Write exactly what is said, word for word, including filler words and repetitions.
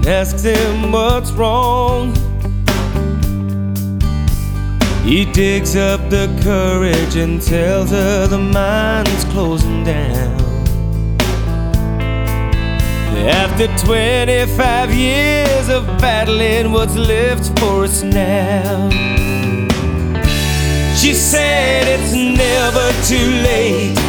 asks him what's wrong. He digs up the courage and tells her the mine's closing down. After twenty-five years of battling, what's left for us now? She said it's never too late